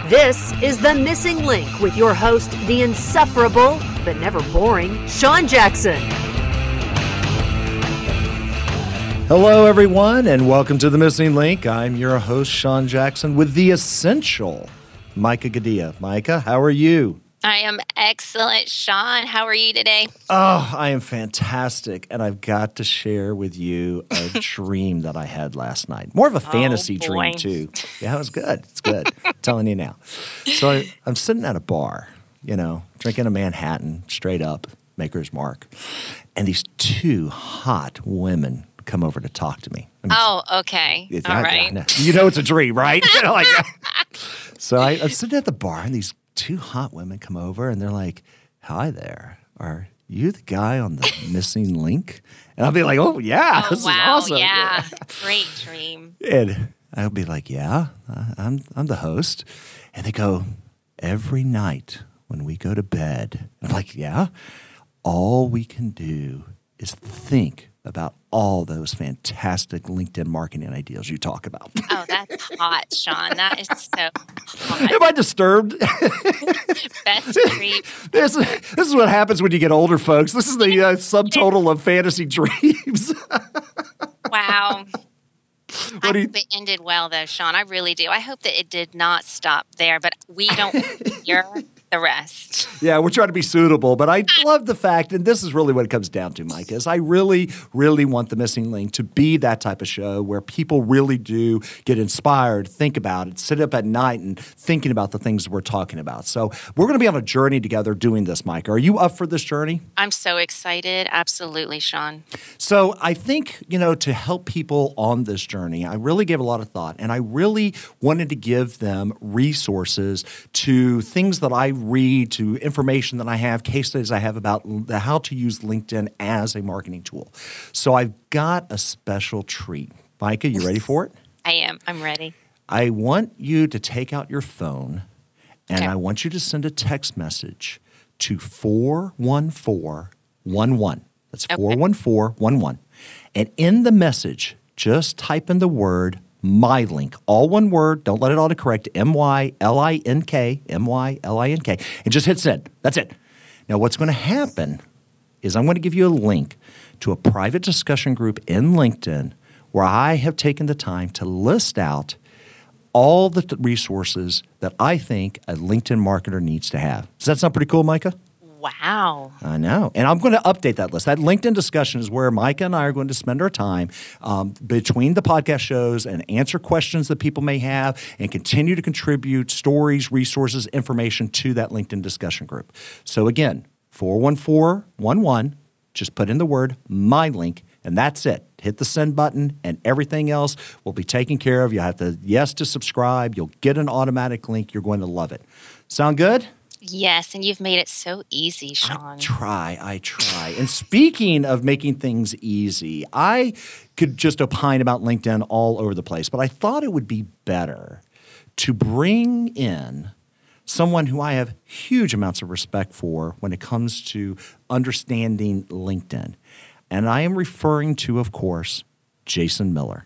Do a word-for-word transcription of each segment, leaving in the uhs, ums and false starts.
This is The Missing Link with your host, the insufferable, but never boring, Sean Jackson. Hello, everyone, and welcome to The Missing Link. I'm your host, Sean Jackson, with the essential Micah Gadea. Micah, how are you? I am excellent, Sean. How are you today? Oh, I am fantastic, and I've got to share with you a dream that I had last night. More of a fantasy oh, dream, too. Yeah, it was good. It's good. I'm telling you now. So I, I'm sitting at a bar, you know, drinking a Manhattan, straight up, Maker's Mark, and these two hot women come over to talk to me. I mean, oh, okay. All I, right. I know. You know it's a dream, right? You know, like, so I, I'm sitting at the bar, and these two hot women come over, and they're like, "Hi there. Are you the guy on The Missing Link?" And I'll be like, "Oh, yeah. Oh, this wow. is awesome." Yeah. Great dream. And I'll be like, "Yeah, I'm, I'm the host." And they go, "Every night when we go to bed," I'm like, "Yeah, all we can do is think about all those fantastic LinkedIn marketing ideas you talk about." Oh, that's hot, Sean. That is so hot. Am I disturbed? Best dream. This, this is what happens when you get older, folks. This is the uh, subtotal of fantasy dreams. Wow. What I do you- hope it ended well, though, Sean. I really do. I hope that it did not stop there, but we don't hear the rest. Yeah, we're trying to be suitable, but I love the fact, and this is really what it comes down to, Mike, is I really, really want The Missing Link to be that type of show where people really do get inspired, think about it, sit up at night and thinking about the things we're talking about. So we're going to be on a journey together doing this, Mike. Are you up for this journey? I'm so excited. Absolutely, Sean. So I think, you know, to help people on this journey, I really gave a lot of thought, and I really wanted to give them resources to things that I read, to information that I have, case studies I have about the, how to use LinkedIn as a marketing tool. So I've got a special treat. Micah, you ready for it? I am. I'm ready. I want you to take out your phone, and Okay. I want you to send a text message to four one four one one. That's Okay. four one four one one. And in the message, just type in the word MyLink, all one word. Don't let it autocorrect. M Y L I N K, M Y L I N K, and just hit send. That's it. Now, what's going to happen is I'm going to give you a link to a private discussion group in LinkedIn where I have taken the time to list out all the th- resources that I think a LinkedIn marketer needs to have. Does that sound pretty cool, Micah? Wow. I know. And I'm going to update that list. That LinkedIn discussion is where Micah and I are going to spend our time um, between the podcast shows and answer questions that people may have and continue to contribute stories, resources, information to that LinkedIn discussion group. So again, four one four one one, just put in the word MyLink, and that's it. Hit the send button, and everything else will be taken care of. You have to yes to subscribe. You'll get an automatic link. You're going to love it. Sound good? Yes, and you've made it so easy, Sean. I try, I try. And speaking of making things easy, I could just opine about LinkedIn all over the place, but I thought it would be better to bring in someone who I have huge amounts of respect for when it comes to understanding LinkedIn. And I am referring to, of course, Jason Miller.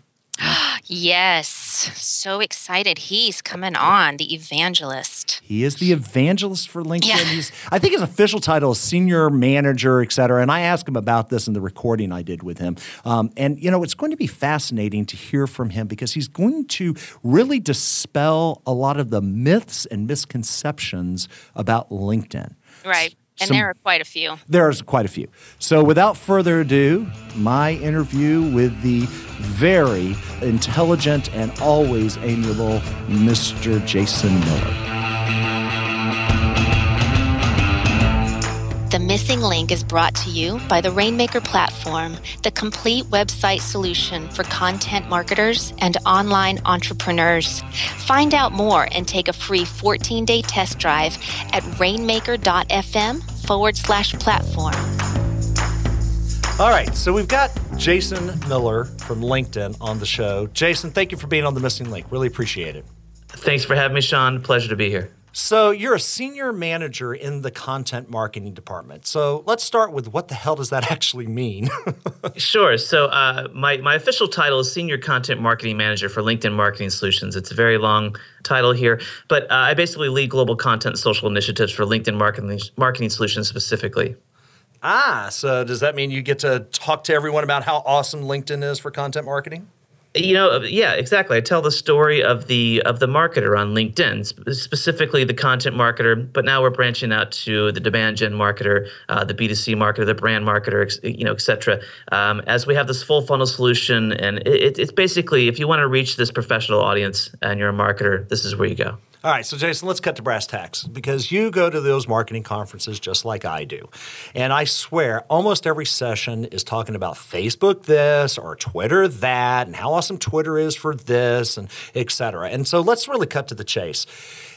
Yes, so excited. He's coming on, the evangelist. He is the evangelist for LinkedIn. Yeah. He's, I think his official title is senior manager, et cetera. And I asked him about this in the recording I did with him. Um, and, you know, it's going to be fascinating to hear from him because he's going to really dispel a lot of the myths and misconceptions about LinkedIn. Right. And Some- there are quite a few. There's quite a few. So without further ado, my interview with the very intelligent and always amiable Mister Jason Miller. The Missing Link is brought to you by the Rainmaker platform, the complete website solution for content marketers and online entrepreneurs. Find out more and take a free fourteen-day test drive at rainmaker.fm forward slash platform. All right, so we've got Jason Miller from LinkedIn on the show. Jason, thank you for being on The Missing Link. Really appreciate it. Thanks for having me, Sean. Pleasure to be here. So you're a senior manager in the content marketing department. So let's start with what the hell does that actually mean? Sure. So uh, my, my official title is Senior Content Marketing Manager for LinkedIn Marketing Solutions. It's a very long title here, but uh, I basically lead global content and social initiatives for LinkedIn Marketing, marketing Solutions specifically. Ah, so does that mean you get to talk to everyone about how awesome LinkedIn is for content marketing? You know, yeah, exactly. I tell the story of the of the marketer on LinkedIn, sp- specifically the content marketer. But now we're branching out to the demand gen marketer, uh, the B two C marketer, the brand marketer, ex- you know, et cetera. Um, as we have this full funnel solution, and it, it's basically if you want to reach this professional audience and you're a marketer, this is where you go. All right, so Jason, let's cut to brass tacks because you go to those marketing conferences just like I do. And I swear almost every session is talking about Facebook this or Twitter that and how awesome Twitter is for this and et cetera. And so let's really cut to the chase.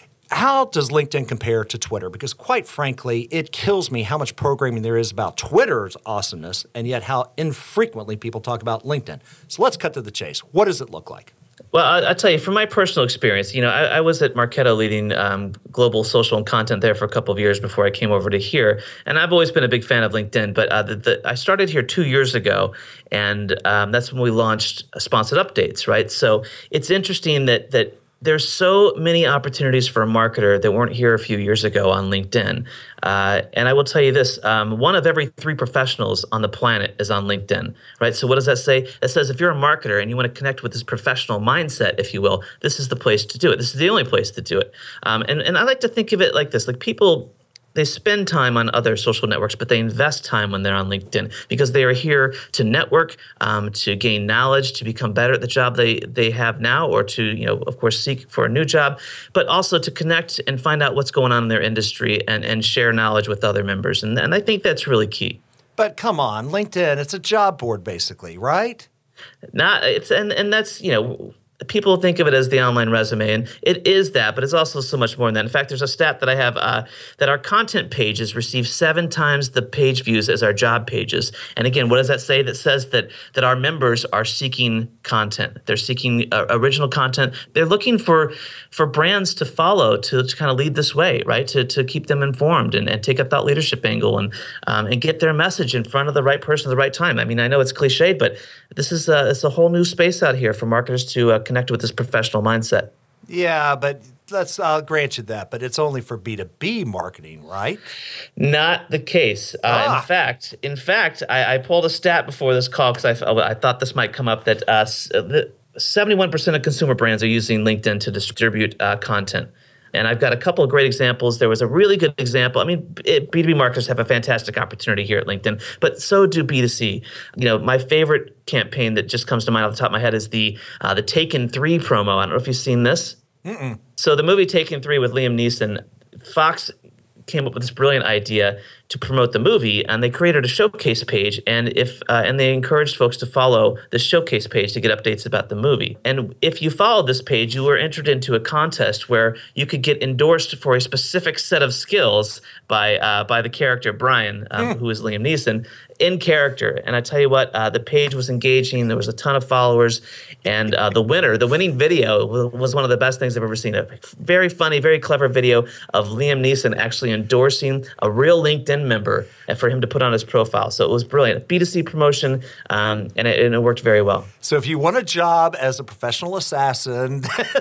How does LinkedIn compare to Twitter? Because quite frankly, it kills me how much programming there is about Twitter's awesomeness and yet how infrequently people talk about LinkedIn. So let's cut to the chase. What does it look like? Well, I, I'll tell you, from my personal experience, you know, I, I was at Marketo leading um, global social and content there for a couple of years before I came over to here. And I've always been a big fan of LinkedIn, but uh, the, the, I started here two years ago, and um, that's when we launched Sponsored Updates, right? So it's interesting that that there's so many opportunities for a marketer that weren't here a few years ago on LinkedIn. Uh, and I will tell you this, um, one of every three professionals on the planet is on LinkedIn, right? So what does that say? It says if you're a marketer and you want to connect with this professional mindset, if you will, this is the place to do it. This is the only place to do it. Um, and, and I like to think of it like this, like people, they spend time on other social networks, but they invest time when they're on LinkedIn because they are here to network, um, to gain knowledge, to become better at the job they they have now, or to, you know, of course, seek for a new job, but also to connect and find out what's going on in their industry and, and share knowledge with other members. And, and I think that's really key. But come on, LinkedIn, it's a job board basically, right? Not it's and and that's, you know, people think of it as the online resume, and it is that, but it's also so much more than that. In fact, there's a stat that I have uh, that our content pages receive seven times the page views as our job pages. And again, what does that say? That says that that our members are seeking content. They're seeking uh, original content. They're looking for for brands to follow to, to kind of lead this way, right? To to keep them informed and, and take a thought leadership angle and um, and get their message in front of the right person at the right time. I mean, I know it's cliched, but this is a, it's a whole new space out here for marketers to uh, connect with this professional mindset. Yeah, but let's I'll grant you that, but it's only for B two B marketing, right? Not the case. Uh, Ah. In fact, in fact, I, I pulled a stat before this call because I, I thought this might come up that uh, s- the seventy-one percent of consumer brands are using LinkedIn to distribute uh, content. And I've got a couple of great examples. There was a really good example. I mean, it, B two B marketers have a fantastic opportunity here at LinkedIn, but so do B two C. You know, my favorite campaign that just comes to mind off the top of my head is the uh, the Taken three promo. I don't know if you've seen this. Mm-mm. So the movie Taken three with Liam Neeson, Fox came up with this brilliant idea to promote the movie, and they created a showcase page, and if uh, and they encouraged folks to follow the showcase page to get updates about the movie. And if you followed this page, you were entered into a contest where you could get endorsed for a specific set of skills by uh, by the character Brian, um, mm. who is Liam Neeson, in character. And I tell you what, uh, the page was engaging. There was a ton of followers, and uh, the winner, the winning video, was one of the best things I've ever seen. A very funny, very clever video of Liam Neeson actually endorsing a real LinkedIn member and for him to put on his profile. So it was brilliant. B two C promotion, um, and, it, and it worked very well. So if you want a job as a professional assassin,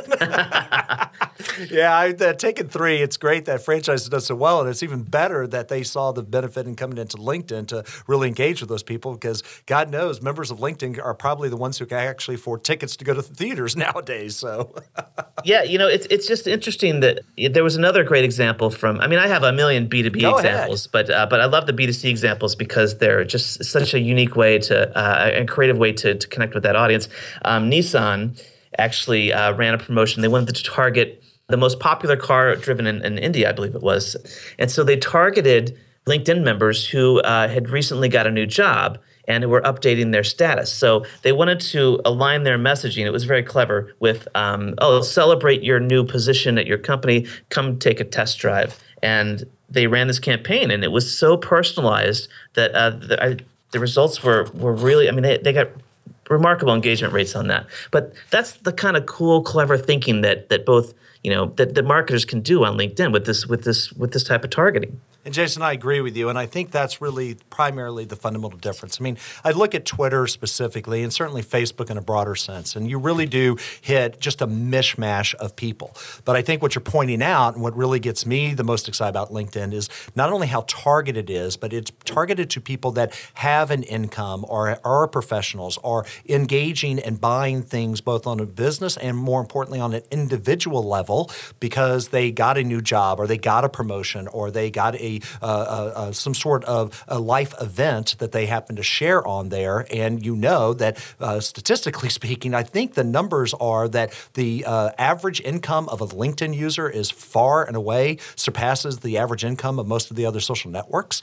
yeah, I, uh, Taken three, it's great that franchise has done so well, and it's even better that they saw the benefit in coming into LinkedIn to really engage with those people because God knows members of LinkedIn are probably the ones who can actually afford tickets to go to the theaters nowadays. So yeah, you know, it's it's just interesting that there was another great example from, I mean, I have a million B two B Go examples, ahead. but uh, but I love the B two C examples because they're just such a unique way to, uh, a creative way to, to connect with that audience. Um, Nissan actually uh, ran a promotion. They wanted to target the most popular car driven in, in India, I believe it was. And so they targeted LinkedIn members who uh, had recently got a new job and who were updating their status. So they wanted to align their messaging. It was very clever with, um, oh, celebrate your new position at your company. Come take a test drive. And they ran this campaign, and it was so personalized that uh, the, I, the results were were really, I mean, they, they got remarkable engagement rates on that. But that's the kind of cool, clever thinking that that both you know that, that marketers can do on LinkedIn with this with this with this type of targeting. And Jason, I agree with you, and I think that's really primarily the fundamental difference. I mean, I look at Twitter specifically, and certainly Facebook in a broader sense, and you really do hit just a mishmash of people. But I think what you're pointing out, and what really gets me the most excited about LinkedIn, is not only how targeted it is, but it's targeted to people that have an income or are professionals, are engaging and buying things both on a business and, more importantly, on an individual level because they got a new job or they got a promotion or they got a Uh, uh, uh, some sort of a life event that they happen to share on there. And you know that uh, statistically speaking, I think the numbers are that the uh, average income of a LinkedIn user is far and away surpasses the average income of most of the other social networks.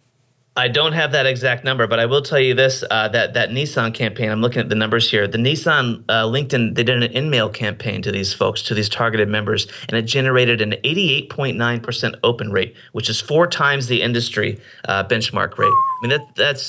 I don't have that exact number, but I will tell you this, uh, that that Nissan campaign, I'm looking at the numbers here. The Nissan uh, LinkedIn, they did an in-mail campaign to these folks, to these targeted members, and it generated an eighty-eight point nine percent open rate, which is four times the industry uh, benchmark rate. I mean, that that's...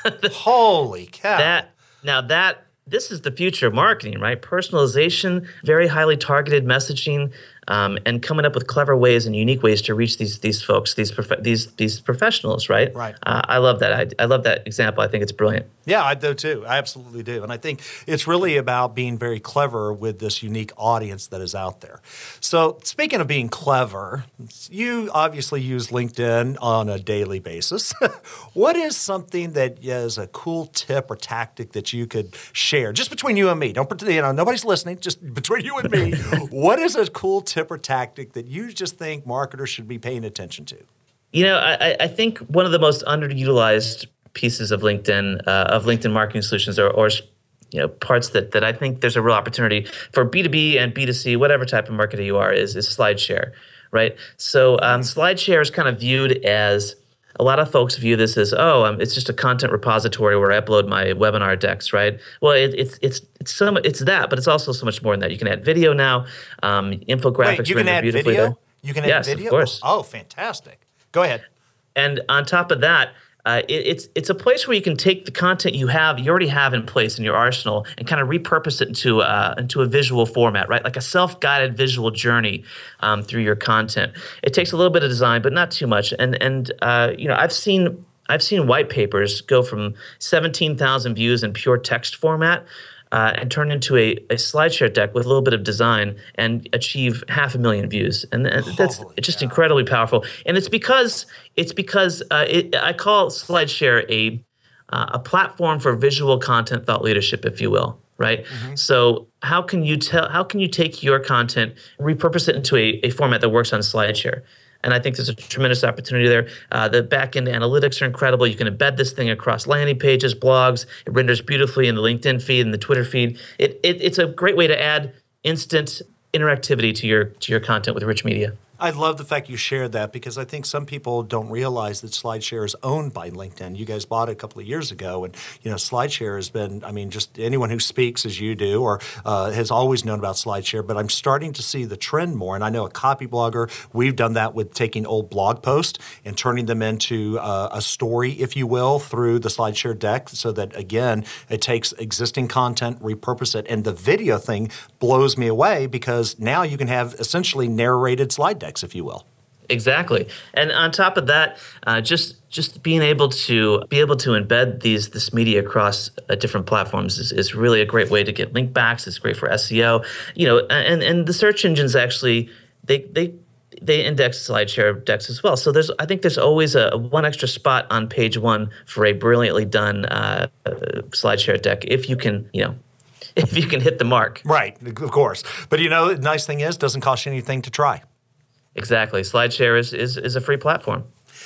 Holy cow. That, now that, this is the future of marketing, right? Personalization, very highly targeted messaging, um, and coming up with clever ways and unique ways to reach these these folks, these prof- these these professionals, right? Right. Uh, I love that. I, I love that example. I think it's brilliant. Yeah, I do too. I absolutely do. And I think it's really about being very clever with this unique audience that is out there. So speaking of being clever, you obviously use LinkedIn on a daily basis. What is something that is a cool tip or tactic that you could share, just between you and me? Don't pretend, you know, nobody's listening, just between you and me. What is a cool tip or tactic that you just think marketers should be paying attention to? You know, I, I think one of the most underutilized pieces of LinkedIn, uh, of LinkedIn marketing solutions, or, or you know, parts that that I think there's a real opportunity for B two B and B two C, whatever type of marketer you are, is is SlideShare, right? So um, SlideShare is kind of viewed as, a lot of folks view this as, oh, um, it's just a content repository where I upload my webinar decks, right? Well, it, it's it's it's so it's that, but it's also so much more than that. You can add video now, um, infographics. Wait, you can add video? There. You can add yes, video? Of course. Oh, fantastic. Go ahead. And on top of that, uh, it, it's it's a place where you can take the content you have, you already have in place in your arsenal, and kind of repurpose it into uh, into a visual format, right? Like a self-guided visual journey um, through your content. It takes a little bit of design, but not too much. And and uh, you know, I've seen I've seen white papers go from seventeen thousand views in pure text format. Uh, and turn into a, a SlideShare deck with a little bit of design and achieve half a million views, and, and that's Holy just cow. incredibly powerful. And it's because it's because uh, it, I call SlideShare a uh, a platform for visual content thought leadership, if you will. Right. Mm-hmm. So how can you tell? How can you take your content, repurpose it into a, a format that works on SlideShare? And I think there's a tremendous opportunity there. Uh, the back-end analytics are incredible. You can embed this thing across landing pages, blogs. It renders beautifully in the LinkedIn feed and the Twitter feed. It, it, it's a great way to add instant interactivity to your to your content with rich media. I love the fact you shared that, because I think some people don't realize that SlideShare is owned by LinkedIn. You guys bought it a couple of years ago, and you know SlideShare has been, I mean, just anyone who speaks as you do or uh, has always known about SlideShare, but I'm starting to see the trend more. And I know a copy blogger, we've done that with taking old blog posts and turning them into uh, a story, if you will, through the SlideShare deck, so that, again, it takes existing content, repurpose it. And the video thing blows me away, because now you can have essentially narrated slide decks, if you will. Exactly. And on top of that, uh, just just being able to be able to embed these this media across uh, different platforms is, is really a great way to get link backs. It's great for S E O. You know, and and the search engines actually they they they index SlideShare decks as well. So there's I think there's always a, a one extra spot on page one for a brilliantly done uh, uh, SlideShare deck, if you can, you know, if you can hit the mark. Right, of course. But you know, the nice thing is, it doesn't cost you anything to try. Exactly. SlideShare is, is is a free platform.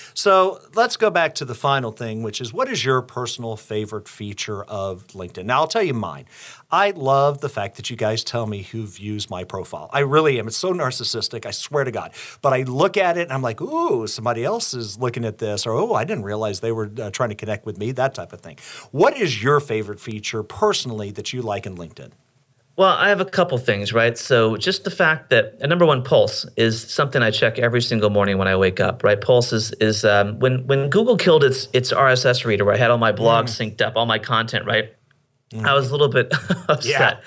So let's go back to the final thing, which is, what is your personal favorite feature of LinkedIn? Now, I'll tell you mine. I love the fact that you guys tell me who views my profile. I really am. It's so narcissistic, I swear to God. But I look at it and I'm like, ooh, somebody else is looking at this. Or, oh, I didn't realize they were uh, trying to connect with me, that type of thing. What is your favorite feature personally that you like in LinkedIn? Well, I have a couple things, right? So just the fact that uh, number one, Pulse is something I check every single morning when I wake up, right? Pulse is is um, when when Google killed its its R S S reader, where I had all my blogs mm. synced up, all my content, right? Mm-hmm. I was a little bit upset.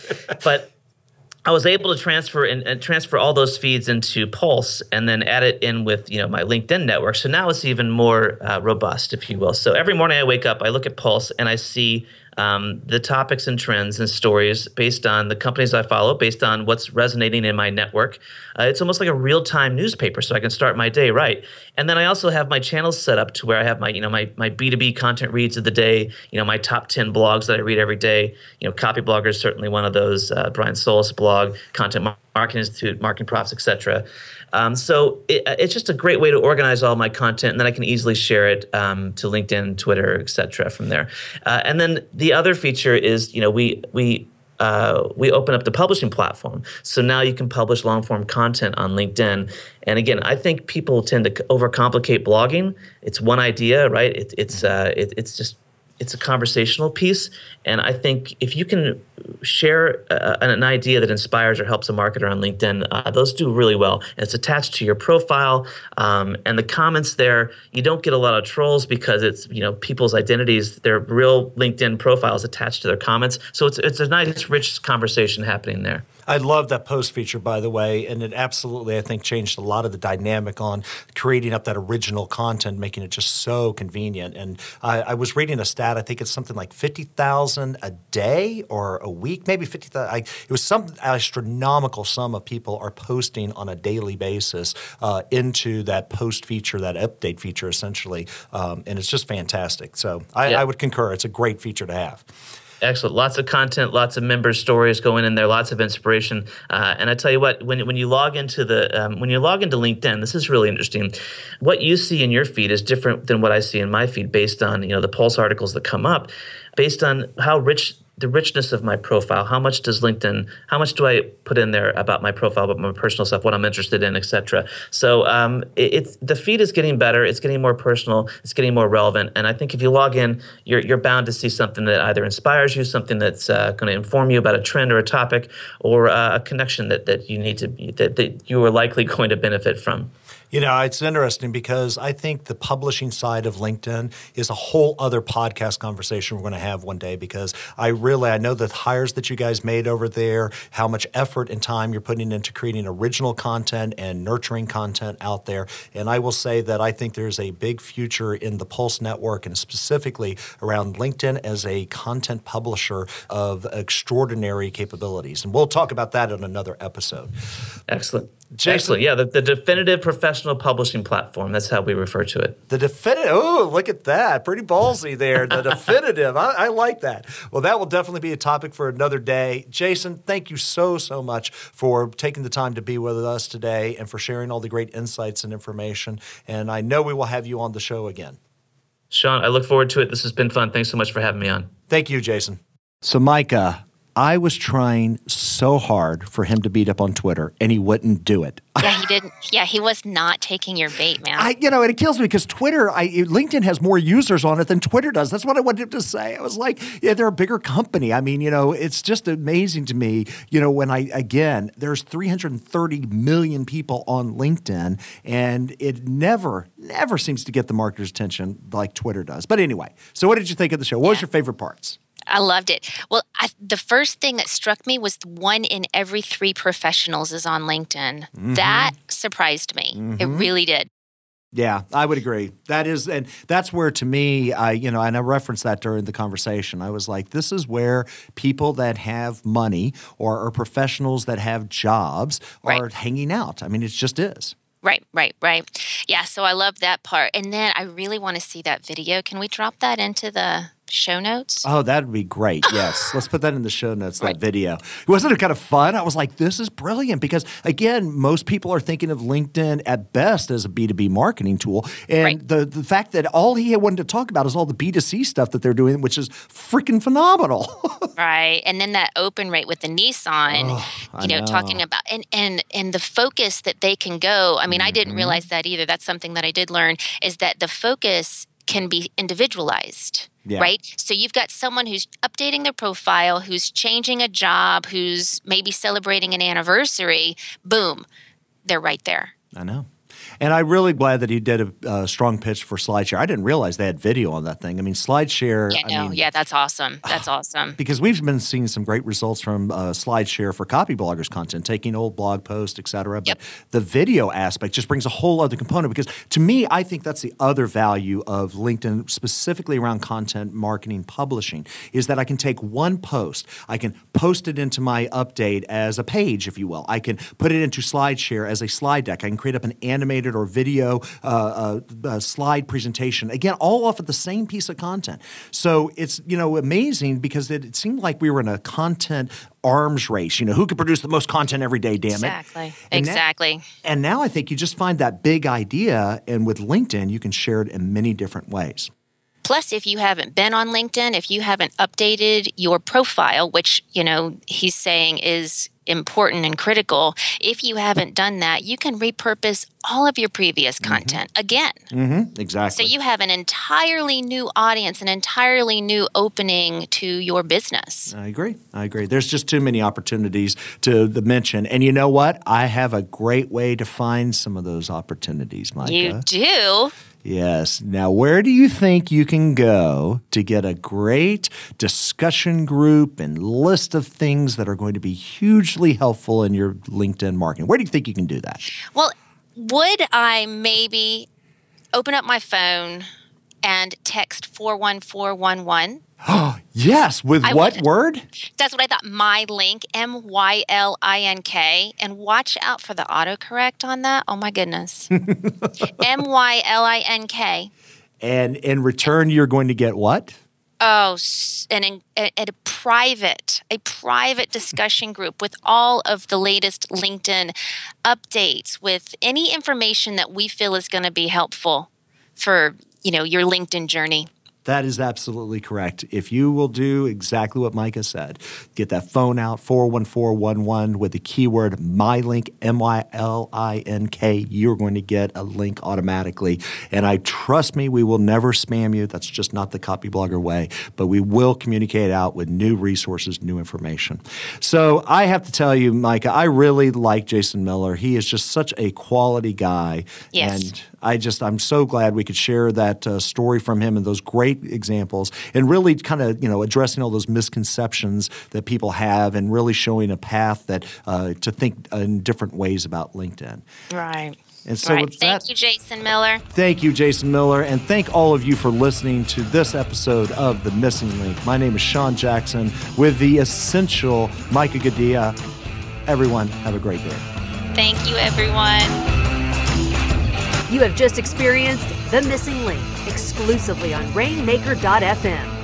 But I was able to transfer and, and transfer all those feeds into Pulse and then add it in with, you know, my LinkedIn network. So now it's even more uh, robust, if you will. So every morning I wake up, I look at Pulse and I see um, the topics and trends and stories based on the companies I follow, based on what's resonating in my network. Uh, it's almost like a real-time newspaper, so I can start my day right. And then I also have my channels set up to where I have my, you know, my my B two B content reads of the day, you know, my top ten blogs that I read every day. You know, Copy Blogger is certainly one of those. Uh, Brian Solis blog, Content Marketing Institute, Marketing Profs, et cetera. Um, so it, it's just a great way to organize all my content, and then I can easily share it um, to LinkedIn, Twitter, et cetera from there. Uh, and then the other feature is, you know, we we uh, we open up the publishing platform. So now you can publish long-form content on LinkedIn. And again, I think people tend to overcomplicate blogging. It's one idea, right? It, it's uh, it, it's just it's a conversational piece. And I think if you can share uh, an idea that inspires or helps a marketer on LinkedIn, uh, those do really well. And it's attached to your profile. Um, and the comments there, you don't get a lot of trolls because it's, you know, people's identities, their real LinkedIn profiles attached to their comments. So it's it's a nice, rich conversation happening there. I love that post feature, by the way, and it absolutely, I think, changed a lot of the dynamic on creating up that original content, making it just so convenient. And I, I was reading a stat, I think it's something like fifty thousand a day or a week, maybe fifty thousand. It was some astronomical sum of people are posting on a daily basis uh, into that post feature, that update feature, essentially. Um, and it's just fantastic. So I, yeah. I would concur. It's a great feature to have. Excellent. Lots of content, lots of member stories going in there, lots of inspiration. Uh, and I tell you what, when when you log into the um, when you log into LinkedIn, this is really interesting. What you see in your feed is different than what I see in my feed, based on, you know, the Pulse articles that come up, based on how rich the richness of my profile. How much does LinkedIn, how much do I put in there about my profile, about my personal stuff, what I'm interested in, et cetera. So um, it, it's the feed is getting better. It's getting more personal. It's getting more relevant. And I think if you log in, you're you're bound to see something that either inspires you, something that's uh, going to inform you about a trend or a topic, or uh, a connection that that you need to that that you are likely going to benefit from. You know, it's interesting because I think the publishing side of LinkedIn is a whole other podcast conversation we're going to have one day, because I really, I know the hires that you guys made over there, how much effort and time you're putting into creating original content and nurturing content out there. And I will say that I think there's a big future in the Pulse network, and specifically around LinkedIn as a content publisher of extraordinary capabilities. And we'll talk about that in another episode. Excellent. Jason, Excellent. Yeah, the, the definitive professional publishing platform. That's how we refer to it. The definitive. Oh, look at that. Pretty ballsy there. The definitive. I, I like that. Well, that will definitely be a topic for another day. Jason, thank you so, so much for taking the time to be with us today and for sharing all the great insights and information. And I know we will have you on the show again. Sean, I look forward to it. This has been fun. Thanks so much for having me on. Thank you, Jason. So, Micah, I was trying so hard for him to beat up on Twitter, and he wouldn't do it. Yeah, he didn't. Yeah, he was not taking your bait, man. I, you know, and it kills me because Twitter, I, LinkedIn has more users on it than Twitter does. That's what I wanted to say. I was like, yeah, they're a bigger company. I mean, you know, it's just amazing to me, you know, when I, again, there's three hundred thirty million people on LinkedIn, and it never, never seems to get the marketer's attention like Twitter does. But anyway, so what did you think of the show? What yeah. was your favorite parts? I loved it. Well, I, the first thing that struck me was one in every three professionals is on LinkedIn. Mm-hmm. That surprised me. Mm-hmm. It really did. Yeah, I would agree. That is, and that's where, to me, I, you know, and I referenced that during the conversation. I was like, this is where people that have money or are professionals that have jobs right. are hanging out. I mean, it just is. Right, right, right. Yeah, so I love that part. And then I really want to see that video. Can we drop that into the show notes? Oh, that would be great. Yes. Let's put that in the show notes, that right. video. Wasn't it kind of fun? I was like, this is brilliant because, again, most people are thinking of LinkedIn at best as a B two B marketing tool. And right. the, the fact that all he wanted to talk about is all the B two C stuff that they're doing, which is freaking phenomenal. Right. And then that open rate with the Nissan, oh, you know, know, talking about, and, and, and the focus that they can go. I mean, mm-hmm. I didn't realize that either. That's something that I did learn, is that the focus can be individualized. Yeah. Right? So you've got someone who's updating their profile, who's changing a job, who's maybe celebrating an anniversary. Boom, they're right there. I know. And I'm really glad that he did a, a strong pitch for SlideShare. I didn't realize they had video on that thing. I mean, SlideShare. Yeah, no, I mean, yeah, that's awesome. That's awesome. Because we've been seeing some great results from uh, SlideShare for copy bloggers content, taking old blog posts, et cetera. But Yep. the video aspect just brings a whole other component because to me, I think that's the other value of LinkedIn, specifically around content marketing publishing, is that I can take one post, I can post it into my update as a page, if you will. I can put it into SlideShare as a slide deck. I can create up an animated or video uh, uh, uh, slide presentation. Again, all off of the same piece of content. So it's, you know, amazing because it, it seemed like we were in a content arms race. You know, who could produce the most content every day, damn it. Exactly. And exactly. Now, and now I think you just find that big idea, and with LinkedIn, you can share it in many different ways. Plus, if you haven't been on LinkedIn, if you haven't updated your profile, which, you know, he's saying is important and critical, if you haven't done that, you can repurpose all of your previous content mm-hmm. again. Mm-hmm. Exactly. So you have an entirely new audience, an entirely new opening to your business. I agree. I agree. There's just too many opportunities to, to mention. And you know what? I have a great way to find some of those opportunities, Micah. You do? Yes. Now, where do you think you can go to get a great discussion group and list of things that are going to be hugely helpful in your LinkedIn marketing? Where do you think you can do that? Well, would I maybe open up my phone and text four one four one one? Yes. With I what would. word? That's what I thought. My link, M Y L I N K. And watch out for the autocorrect on that. Oh, my goodness. M Y L I N K. And in return, you're going to get what? Oh, and a, a private, a private discussion group with all of the latest LinkedIn updates, with any information that we feel is going to be helpful for, you know, your LinkedIn journey. That is absolutely correct. If you will do exactly what Micah said, get that phone out, four one four one one, with the keyword MyLink, M Y L I N K, you're going to get a link automatically. And I trust me, we will never spam you. That's just not the copy blogger way. But we will communicate out with new resources, new information. So I have to tell you, Micah, I really like Jason Miller. He is just such a quality guy. Yes. And I just, I'm so glad we could share that uh, story from him and those great examples and really kind of, you know, addressing all those misconceptions that people have and really showing a path that uh, to think in different ways about LinkedIn. Right. And so right. with Thank that, you, Jason Miller. Thank you, Jason Miller. And thank all of you for listening to this episode of The Missing Link. My name is Sean Jackson with the essential Micah Gaddia. Everyone, have a great day. Thank you, everyone. You have just experienced The Missing Link exclusively on Rainmaker dot f m.